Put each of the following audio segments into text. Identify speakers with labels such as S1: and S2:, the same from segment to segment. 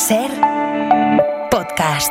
S1: Ser podcast.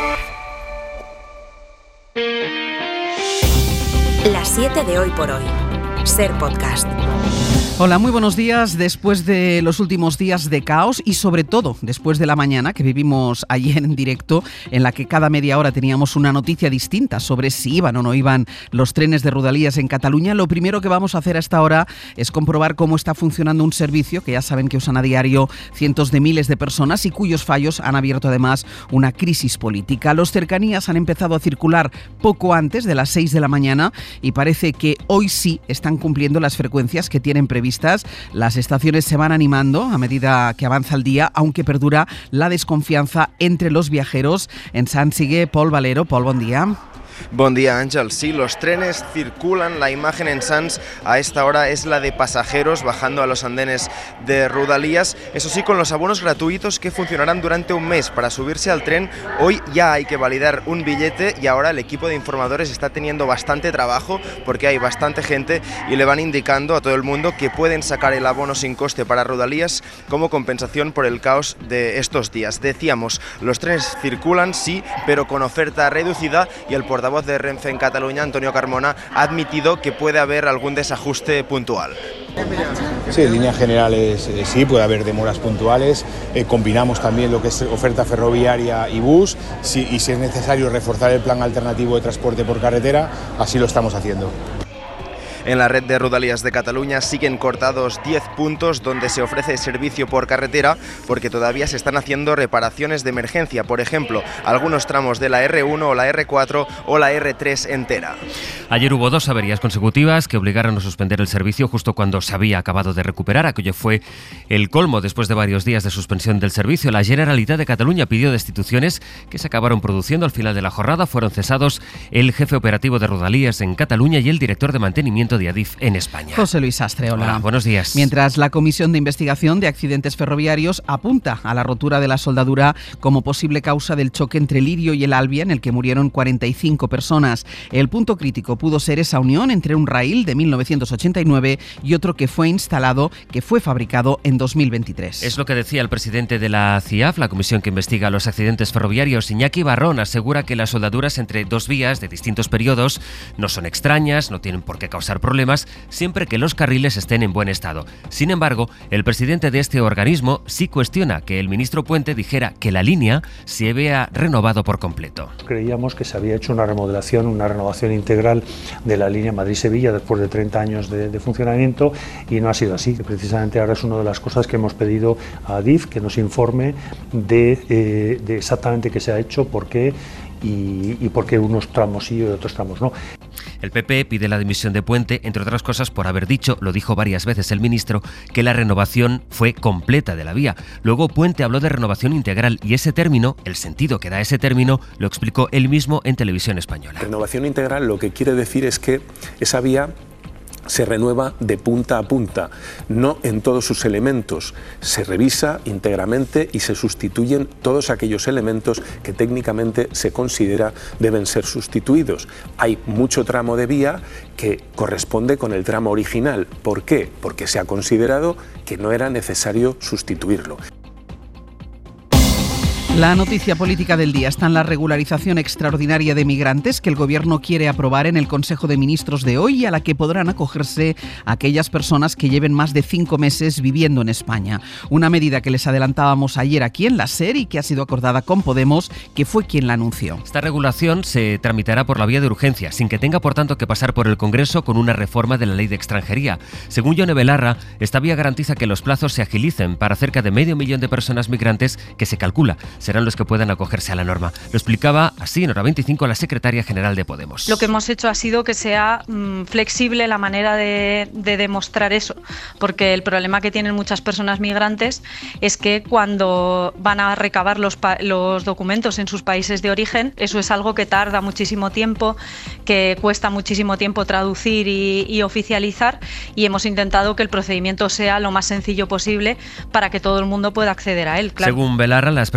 S1: Las 7 de hoy por hoy. Ser podcast.
S2: Hola, muy buenos días. Después de los últimos días de caos y sobre todo después de la mañana que vivimos ayer en directo, en la que cada media hora teníamos una noticia distinta sobre si iban o no iban los trenes de Rodalies en Cataluña, lo primero que vamos a hacer a esta hora es comprobar cómo está funcionando un servicio que ya saben que usan a diario cientos de miles de personas y cuyos fallos han abierto además una crisis política. Los cercanías han empezado a circular poco antes de las 6 de la mañana y parece que hoy sí están cumpliendo las frecuencias que tienen previstas. Las estaciones se van animando a medida que avanza el día, aunque perdura la desconfianza entre los viajeros. En Sants sigue Pol Valero. Pol, buen día.
S3: Buen día, Ángel. Sí, los trenes circulan. La imagen en Sants a esta hora es la de pasajeros bajando a los andenes de Rodalies. Eso sí, con los abonos gratuitos que funcionarán durante un mes. Para subirse al tren, hoy ya hay que validar un billete y ahora el equipo de informadores está teniendo bastante trabajo porque hay bastante gente y le van indicando a todo el mundo que pueden sacar el abono sin coste para Rodalies como compensación por el caos de estos días. Decíamos, los trenes circulan, sí, pero con oferta reducida y el portavoz de Renfe en Cataluña, Antonio Carmona, ha admitido que puede haber algún desajuste puntual.
S4: Sí, en líneas generales sí, puede haber demoras puntuales. Combinamos también lo que es oferta ferroviaria y bus y si es necesario reforzar el plan alternativo de transporte por carretera, así lo estamos haciendo.
S3: En la red de Rodalies de Cataluña siguen cortados 10 puntos donde se ofrece servicio por carretera porque todavía se están haciendo reparaciones de emergencia. Por ejemplo, algunos tramos de la R1 o la R4 o la R3 entera.
S5: Ayer hubo 2 averías consecutivas que obligaron a suspender el servicio justo cuando se había acabado de recuperar. Aquello fue el colmo después de varios días de suspensión del servicio. La Generalitat de Cataluña pidió destituciones que se acabaron produciendo al final de la jornada. Fueron cesados el jefe operativo de Rodalies en Cataluña y el director de mantenimiento de Adif en España.
S2: José Luis Sastre, hola.
S5: Buenos días.
S2: Mientras la Comisión de Investigación de Accidentes Ferroviarios apunta a la rotura de la soldadura como posible causa del choque entre el Lirio y el Albia, en el que murieron 45 personas. El punto crítico pudo ser esa unión entre un raíl de 1989 y otro que fue fabricado en 2023.
S5: Es lo que decía el presidente de la CIAF, la comisión que investiga los accidentes ferroviarios. Iñaki Barrón asegura que las soldaduras entre dos vías de distintos periodos no son extrañas, no tienen por qué causar problemas, siempre que los carriles estén en buen estado. Sin embargo, el presidente de este organismo sí cuestiona que el ministro Puente dijera que la línea se había renovado por completo.
S6: Creíamos que se había hecho una remodelación, una renovación integral de la línea Madrid-Sevilla después de 30 años de funcionamiento y no ha sido así. Precisamente ahora es una de las cosas que hemos pedido a Adif, que nos informe de exactamente qué se ha hecho, por qué y por qué unos tramos sí y otros tramos no.
S5: El PP pide la dimisión de Puente, entre otras cosas por haber dicho, lo dijo varias veces el ministro, que la renovación fue completa de la vía. Luego Puente habló de renovación integral y ese término, el sentido que da ese término, lo explicó él mismo en Televisión Española.
S7: Renovación integral lo que quiere decir es que esa vía se renueva de punta a punta, no en todos sus elementos. Se revisa íntegramente y se sustituyen todos aquellos elementos que técnicamente se considera deben ser sustituidos. Hay mucho tramo de vía que corresponde con el tramo original. ¿Por qué? Porque se ha considerado que no era necesario sustituirlo.
S2: La noticia política del día está en la regularización extraordinaria de migrantes que el Gobierno quiere aprobar en el Consejo de Ministros de hoy y a la que podrán acogerse aquellas personas que lleven más de 5 meses viviendo en España. Una medida que les adelantábamos ayer aquí en la SER y que ha sido acordada con Podemos, que fue quien la anunció.
S5: Esta regulación se tramitará por la vía de urgencia, sin que tenga por tanto que pasar por el Congreso con una reforma de la Ley de Extranjería. Según Yone Belarra, esta vía garantiza que los plazos se agilicen para cerca de 500.000 de personas migrantes que se calcula serán los que puedan acogerse a la norma. Lo explicaba así en Hora 25 la secretaria general de Podemos.
S8: Lo que hemos hecho ha sido que sea flexible la manera de demostrar eso, porque el problema que tienen muchas personas migrantes es que cuando van a recabar los documentos en sus países de origen, eso es algo que tarda muchísimo tiempo, que cuesta muchísimo tiempo traducir y oficializar, y hemos intentado que el procedimiento sea lo más sencillo posible para que todo el mundo pueda acceder a él. Claro.
S5: Según Belarra, las primeras solicitudes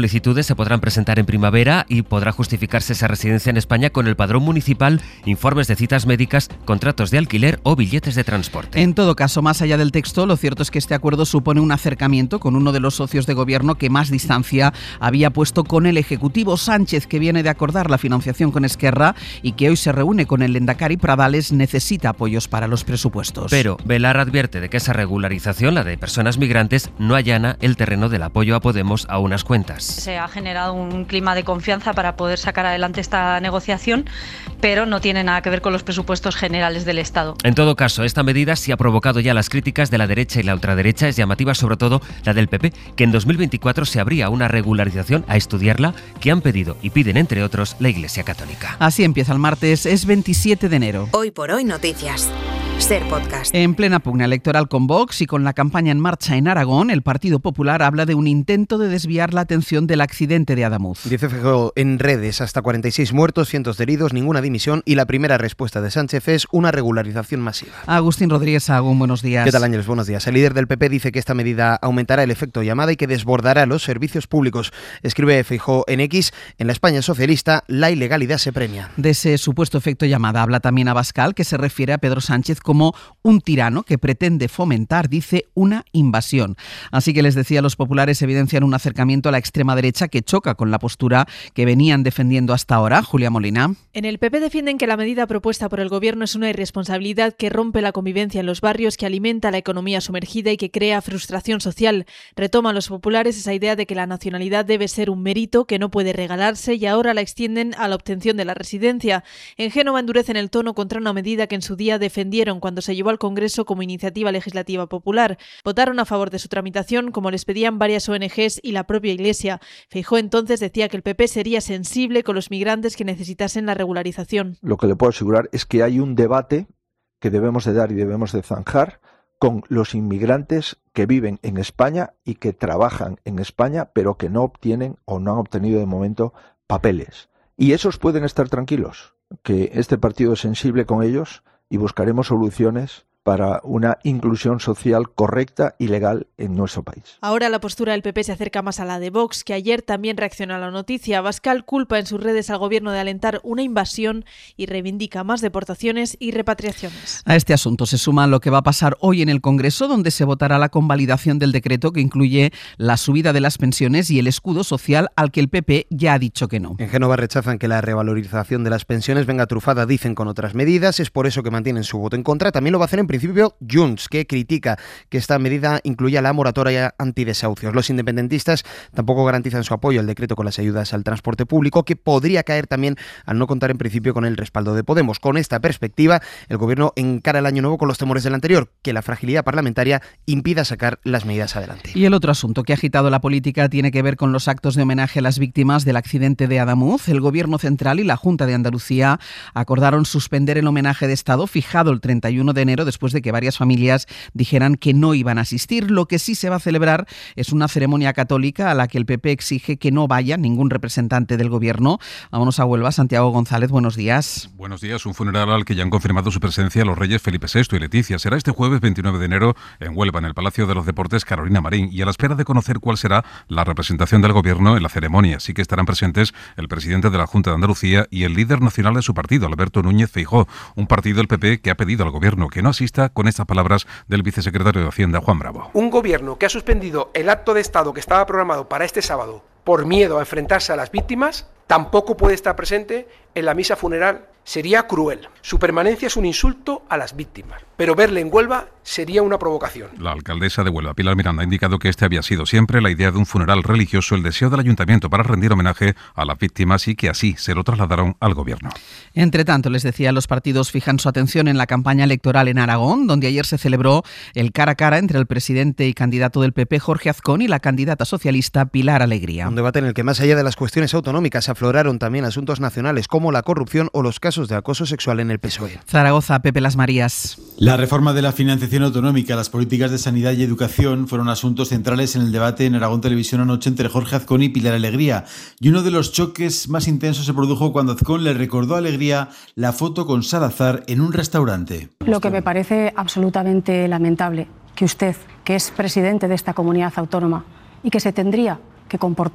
S5: solicitudes se podrán presentar en primavera y podrá justificarse esa residencia en España con el padrón municipal, informes de citas médicas, contratos de alquiler o billetes de transporte.
S2: En todo caso, más allá del texto, lo cierto es que este acuerdo supone un acercamiento con uno de los socios de gobierno que más distancia había puesto con el Ejecutivo. Sánchez, que viene de acordar la financiación con Esquerra y que hoy se reúne con el Lehendakari Pradales, necesita apoyos para los presupuestos.
S5: Pero Velar advierte de que esa regularización, la de personas migrantes, no allana el terreno del apoyo a Podemos a unas cuentas.
S8: Se ha generado un clima de confianza para poder sacar adelante esta negociación, pero no tiene nada que ver con los presupuestos generales del Estado.
S5: En todo caso, esta medida sí ha provocado ya las críticas de la derecha y la ultraderecha. Es llamativa sobre todo la del PP, que en 2024 se abría una regularización a estudiarla que han pedido y piden, entre otros, la Iglesia Católica.
S2: Así empieza el martes, es 27 de enero.
S1: Hoy por hoy noticias. Ser Podcast.
S2: En plena pugna electoral con Vox y con la campaña en marcha en Aragón, el Partido Popular habla de un intento de desviar la atención del accidente de Adamuz.
S9: Dice Feijóo en redes: hasta 46 muertos, cientos de heridos, ninguna dimisión, y la primera respuesta de Sánchez es una regularización masiva.
S2: Agustín Rodríguez Agún, buenos días.
S9: ¿Qué tal, Ángeles? Buenos días. El líder del PP dice que esta medida aumentará el efecto llamada y que desbordará los servicios públicos. Escribe Feijóo en X: en la España socialista la ilegalidad se premia.
S2: De ese supuesto efecto llamada habla también Abascal, que se refiere a Pedro Sánchez como un tirano que pretende fomentar, dice, una invasión. Así que les decía, los populares evidencian un acercamiento a la extrema derecha que choca con la postura que venían defendiendo hasta ahora. Julia Molina.
S10: En el PP defienden que la medida propuesta por el Gobierno es una irresponsabilidad que rompe la convivencia en los barrios, que alimenta la economía sumergida y que crea frustración social. Retoman los populares esa idea de que la nacionalidad debe ser un mérito que no puede regalarse y ahora la extienden a la obtención de la residencia. En Génova endurecen el tono contra una medida que en su día defendieron cuando se llevó al Congreso como iniciativa legislativa popular. Votaron a favor de su tramitación, como les pedían varias ONGs y la propia Iglesia. Feijóo entonces decía que el PP sería sensible con los migrantes que necesitasen la regularización.
S11: Lo que le puedo asegurar es que hay un debate que debemos de dar y debemos de zanjar con los inmigrantes que viven en España y que trabajan en España, pero que no obtienen o no han obtenido de momento papeles. Y esos pueden estar tranquilos, que este partido es sensible con ellos y buscaremos soluciones para una inclusión social correcta y legal en nuestro país.
S10: Ahora la postura del PP se acerca más a la de Vox, que ayer también reaccionó a la noticia. Abascal culpa en sus redes al Gobierno de alentar una invasión y reivindica más deportaciones y repatriaciones.
S2: A este asunto se suma lo que va a pasar hoy en el Congreso, donde se votará la convalidación del decreto que incluye la subida de las pensiones y el escudo social, al que el PP ya ha dicho que no.
S9: En Génova rechazan que la revalorización de las pensiones venga trufada, dicen, con otras medidas. Es por eso que mantienen su voto en contra. También lo va a hacer en principio Junts, que critica que esta medida incluya la moratoria antidesahucios. Los independentistas tampoco garantizan su apoyo al decreto con las ayudas al transporte público, que podría caer también al no contar en principio con el respaldo de Podemos. Con esta perspectiva, el Gobierno encara el año nuevo con los temores del anterior, que la fragilidad parlamentaria impida sacar las medidas adelante.
S2: Y el otro asunto que ha agitado la política tiene que ver con los actos de homenaje a las víctimas del accidente de Adamuz. El Gobierno central y la Junta de Andalucía acordaron suspender el homenaje de Estado fijado el 31 de enero después de que varias familias dijeran que no iban a asistir. Lo que sí se va a celebrar es una ceremonia católica a la que el PP exige que no vaya ningún representante del Gobierno. Vámonos a Huelva. Santiago González, buenos días.
S12: Buenos días. Un funeral al que ya han confirmado su presencia los reyes Felipe VI y Leticia. Será este jueves 29 de enero en Huelva, en el Palacio de los Deportes Carolina Marín, y a la espera de conocer cuál será la representación del Gobierno en la ceremonia. Sí que estarán presentes el presidente de la Junta de Andalucía y el líder nacional de su partido, Alberto Núñez Feijóo, un partido del PP que ha pedido al Gobierno que no asista, con estas palabras del vicesecretario de Hacienda, Juan Bravo.
S13: Un Gobierno que ha suspendido el acto de Estado que estaba programado para este sábado por miedo a enfrentarse a las víctimas, tampoco puede estar presente en la misa funeral. Sería cruel. Su permanencia es un insulto a las víctimas, pero verle en Huelva sería una provocación.
S12: La alcaldesa de Huelva, Pilar Miranda, ha indicado que este había sido siempre la idea de un funeral religioso, el deseo del ayuntamiento para rendir homenaje a las víctimas, y que así se lo trasladaron al Gobierno.
S2: Entre tanto, les decía, los partidos fijan su atención en la campaña electoral en Aragón, donde ayer se celebró el cara a cara entre el presidente y candidato del PP, Jorge Azcón, y la candidata socialista, Pilar Alegría.
S9: Un debate en el que, más allá de las cuestiones autonómicas, afloraron también asuntos nacionales como la corrupción o los casos de acoso sexual en el PSOE.
S2: Zaragoza, Pepe Las Marías.
S14: La reforma de la financiación autonómica, las políticas de sanidad y educación fueron asuntos centrales en el debate en Aragón Televisión anoche entre Jorge Azcón y Pilar Alegría. Y uno de los choques más intensos se produjo cuando Azcón le recordó a Alegría la foto con Salazar en un restaurante.
S15: Lo que me parece absolutamente lamentable, que usted, que es presidente de esta comunidad autónoma y que se tendría que comportar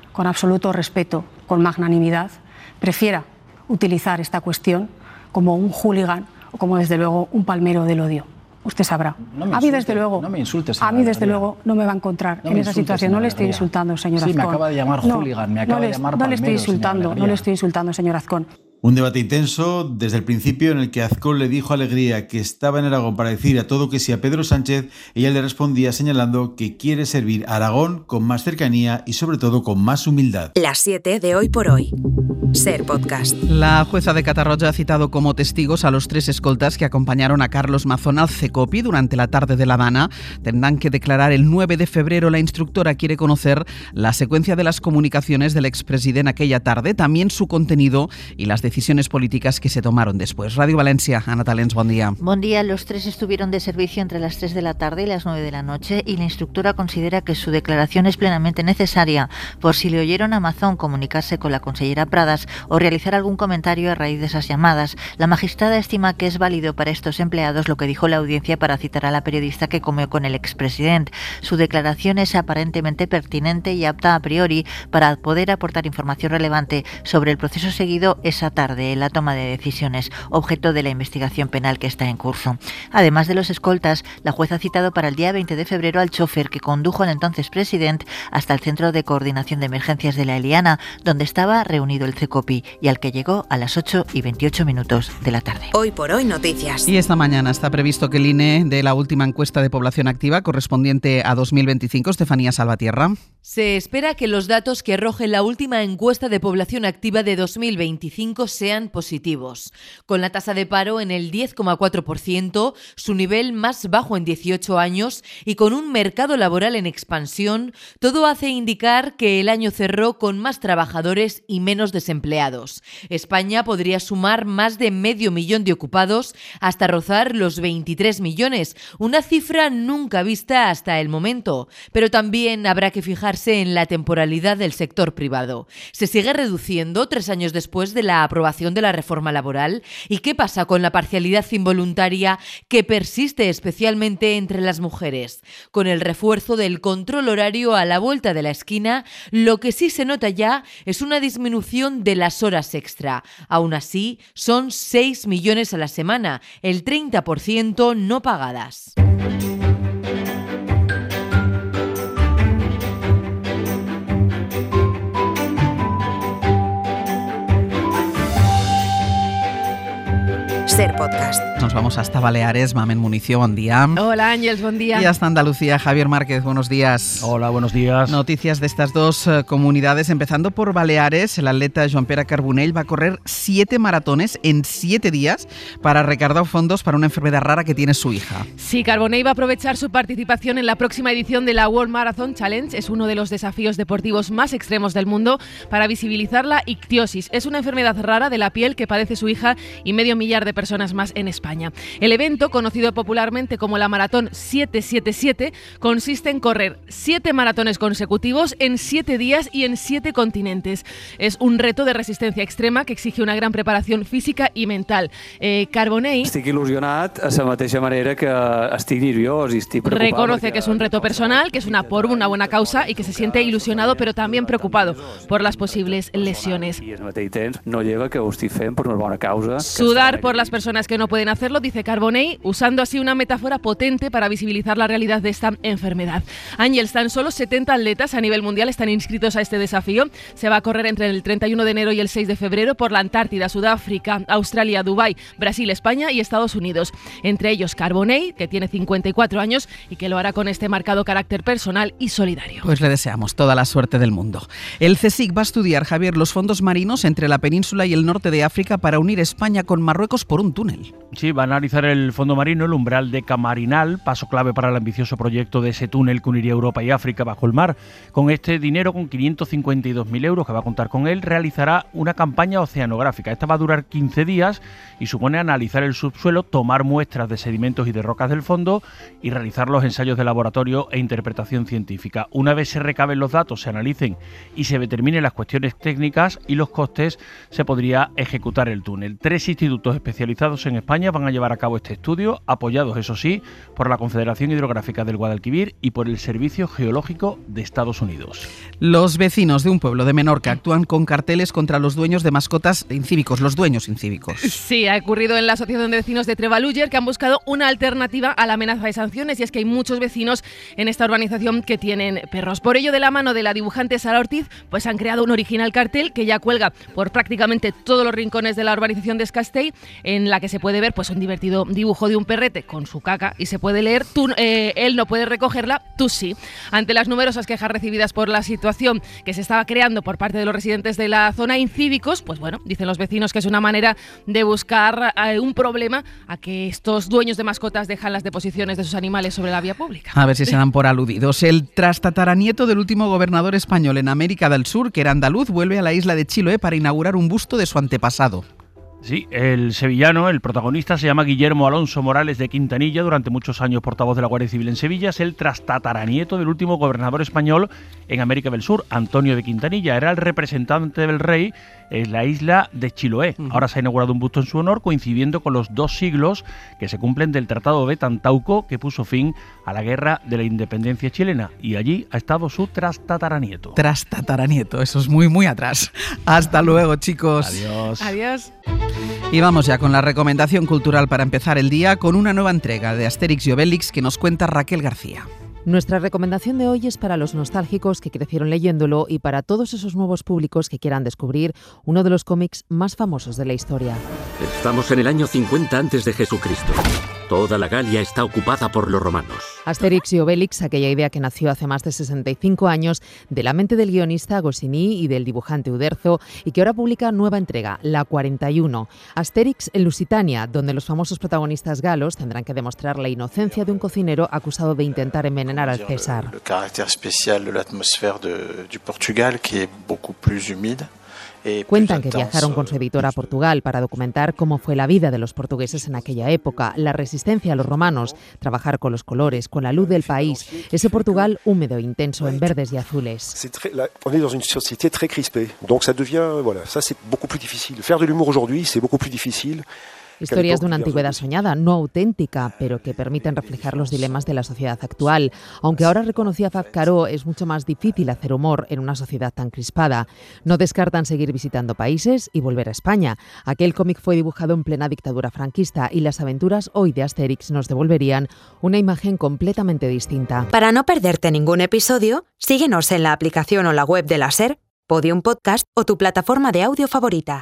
S15: con absoluto respeto, con magnanimidad, prefiera utilizar esta cuestión como un hooligan o como desde luego un palmero del odio. Usted sabrá. A mí desde luego, no me insultes. A mí desde luego no me va a encontrar en esa situación. No le estoy insultando, señor Azcón.
S16: Sí, me acaba de llamar hooligan, me acaba de llamar palmero.
S15: No le estoy insultando, señor Azcón.
S14: Un debate intenso desde el principio en el que Azcón le dijo a Alegría que estaba en Aragón para decir a todo que sí a Pedro Sánchez. Ella le respondía señalando que quiere servir a Aragón con más cercanía y sobre todo con más humildad.
S1: Las 7 de Hoy por Hoy. Ser Podcast.
S2: La jueza de Catarroja ha citado como testigos a los 3 escoltas que acompañaron a Carlos Mazón al CECOPI durante la tarde de La Habana. Tendrán que declarar el 9 de febrero. La instructora quiere conocer la secuencia de las comunicaciones del expresidente aquella tarde, también su contenido y las decisiones políticas que se tomaron después. Radio Valencia, Ana Talens, buen día.
S17: Buen día. Los 3 estuvieron de servicio entre las 3 de la tarde y las 9 de la noche y la instructora considera que su declaración es plenamente necesaria por si le oyeron a Mazón comunicarse con la consellera Pradas o realizar algún comentario a raíz de esas llamadas. La magistrada estima que es válido para estos empleados lo que dijo la audiencia para citar a la periodista que comió con el expresidente. Su declaración es aparentemente pertinente y apta a priori para poder aportar información relevante sobre el proceso seguido esa tarde en la toma de decisiones, objeto de la investigación penal que está en curso. Además de los escoltas, la jueza ha citado para el día 20 de febrero al chofer que condujo al entonces presidente hasta el Centro de Coordinación de Emergencias de la Eliana, donde estaba reunido el CECOPI y al que llegó a las 8:28 de la tarde.
S1: Hoy por Hoy Noticias.
S2: Y esta mañana está previsto que el INE dé la última encuesta de población activa correspondiente a 2025. Estefanía Salvatierra.
S18: Se espera que los datos que arroje la última encuesta de población activa de 2025 sean positivos. Con la tasa de paro en el 10,4%, su nivel más bajo en 18 años y con un mercado laboral en expansión, todo hace indicar que el año cerró con más trabajadores y menos desempleados. España podría sumar más de 500.000 de ocupados hasta rozar los 23 millones, una cifra nunca vista hasta el momento. Pero también habrá que fijarse en la temporalidad del sector privado. Se sigue reduciendo 3 años después de la aprobación de la reforma laboral. ¿Y qué pasa con la parcialidad involuntaria que persiste especialmente entre las mujeres? Con el refuerzo del control horario a la vuelta de la esquina, lo que sí se nota ya es una disminución de las horas extra. Aún así, son 6 millones a la semana, el 30% no pagadas.
S1: Ser Podcast.
S2: Nos vamos hasta Baleares. Mamen Municio, buen día.
S19: Hola Ángels, buen día.
S2: Y hasta Andalucía, Javier Márquez, buenos días.
S20: Hola, buenos días.
S2: Noticias de estas dos comunidades, empezando por Baleares. El atleta Joan Pere Carbonell va a correr 7 maratones en 7 días para recaudar fondos para una enfermedad rara que tiene su hija.
S19: Sí, Carbonell va a aprovechar su participación en la próxima edición de la World Marathon Challenge. Es uno de los desafíos deportivos más extremos del mundo para visibilizar la ictiosis. Es una enfermedad rara de la piel que padece su hija y 500.000 de personas más en España. El evento, conocido popularmente como la Maratón 777, consiste en correr 7 maratones consecutivos en 7 días y en 7 continentes. Es un reto de resistencia extrema que exige una gran preparación física y mental. Carbonell
S21: estic il·lusionat a la mateixa manera que estic nerviós i estic preocupat.
S19: Reconoce que es un reto personal, que es por una buena causa y que se siente ilusionado pero también preocupado por las posibles lesiones.
S21: I al mateix temps no lleva que ho estic fent per una bona causa.
S19: Sudar por las personas que no pueden hacerlo, dice Carbonell, usando así una metáfora potente para visibilizar la realidad de esta enfermedad. Ángels, tan solo 70 atletas a nivel mundial están inscritos a este desafío. Se va a correr entre el 31 de enero y el 6 de febrero por la Antártida, Sudáfrica, Australia, Dubái, Brasil, España y Estados Unidos. Entre ellos Carbonell, que tiene 54 años y que lo hará con este marcado carácter personal y solidario.
S2: Pues le deseamos toda la suerte del mundo. El CSIC va a estudiar, Javier, los fondos marinos entre la península y el norte de África para unir España con Marruecos por un túnel.
S20: Sí, va a analizar el fondo marino, el umbral de Camarinal, paso clave para el ambicioso proyecto de ese túnel que uniría Europa y África bajo el mar. Con este dinero, con 552.000 euros que va a contar con él, realizará una campaña oceanográfica. Esta va a durar 15 días y supone analizar el subsuelo, tomar muestras de sedimentos y de rocas del fondo y realizar los ensayos de laboratorio e interpretación científica. Una vez se recaben los datos, se analicen y se determinen las cuestiones técnicas y los costes, se podría ejecutar el túnel. 3 institutos especializados especializados en España van a llevar a cabo este estudio, apoyados, eso sí, por la Confederación Hidrográfica del Guadalquivir y por el Servicio Geológico de Estados Unidos.
S2: Los vecinos de un pueblo de Menorca actúan con carteles contra los dueños de mascotas incívicos, los dueños incívicos.
S19: Sí, ha ocurrido en la Asociación de Vecinos de Trebalúger, que han buscado una alternativa a la amenaza de sanciones, y es que hay muchos vecinos en esta urbanización que tienen perros. Por ello, de la mano de la dibujante Sara Ortiz, pues han creado un original cartel que ya cuelga por prácticamente todos los rincones de la urbanización de Escastell, en la que se puede ver pues un divertido dibujo de un perrete con su caca y se puede leer: él no puede recogerla, tú sí. Ante las numerosas quejas recibidas por la situación que se estaba creando por parte de los residentes de la zona incívicos, pues bueno, dicen los vecinos que es una manera de buscar un problema a que estos dueños de mascotas dejan las deposiciones de sus animales sobre la vía pública.
S2: A ver si se dan por aludidos. El trastataranieto del último gobernador español en América del Sur, que era andaluz, vuelve a la isla de Chiloé para inaugurar un busto de su antepasado.
S20: Sí, el sevillano, el protagonista, se llama Guillermo Alonso Morales de Quintanilla, durante muchos años portavoz de la Guardia Civil en Sevilla. Es el trastataranieto del último gobernador español en América del Sur, Antonio de Quintanilla. Era el representante del rey en la isla de Chiloé. Ahora se ha inaugurado un busto en su honor, coincidiendo con los 2 siglos que se cumplen del Tratado de Tantauco, que puso fin a la Guerra de la Independencia chilena. Y allí ha estado su trastataranieto.
S2: Trastataranieto, eso es muy, muy atrás. Hasta luego, chicos.
S20: Adiós.
S19: Adiós.
S2: Y vamos ya con la recomendación cultural para empezar el día, con una nueva entrega de Asterix y Obelix que nos cuenta Raquel García.
S4: Nuestra recomendación de hoy es para los nostálgicos que crecieron leyéndolo y para todos esos nuevos públicos que quieran descubrir uno de los cómics más famosos de la historia.
S22: Estamos en el año 50 antes de Jesucristo. Toda la Galia está ocupada por los romanos.
S4: Asterix y Obelix, aquella idea que nació hace más de 65 años de la mente del guionista Goscinny y del dibujante Uderzo, y que ahora publica nueva entrega, la 41. Asterix en Lusitania, donde los famosos protagonistas galos tendrán que demostrar la inocencia de un cocinero acusado de intentar envenenar al César.
S23: El carácter especial de la atmósfera de Portugal, que es beaucoup plus humide.
S4: Cuentan que viajaron con su editor a Portugal para documentar cómo fue la vida de los portugueses en aquella época, la resistencia a los romanos, trabajar con los colores, con la luz del país, ese Portugal húmedo, intenso en verdes y azules.
S24: On est dans une société très crispée, donc ça devient, voilà, ça c'est beaucoup plus difficile. Faire de l'humour aujourd'hui, c'est beaucoup plus difficile.
S4: Historias de una antigüedad soñada, no auténtica, pero que permiten reflejar los dilemas de la sociedad actual. Aunque ahora, reconocía Fab Caro, es mucho más difícil hacer humor en una sociedad tan crispada. No descartan seguir visitando países y volver a España. Aquel cómic fue dibujado en plena dictadura franquista y las aventuras hoy de Asterix nos devolverían una imagen completamente distinta.
S1: Para no perderte ningún episodio, síguenos en la aplicación o la web de la SER, Podium Podcast o tu plataforma de audio favorita.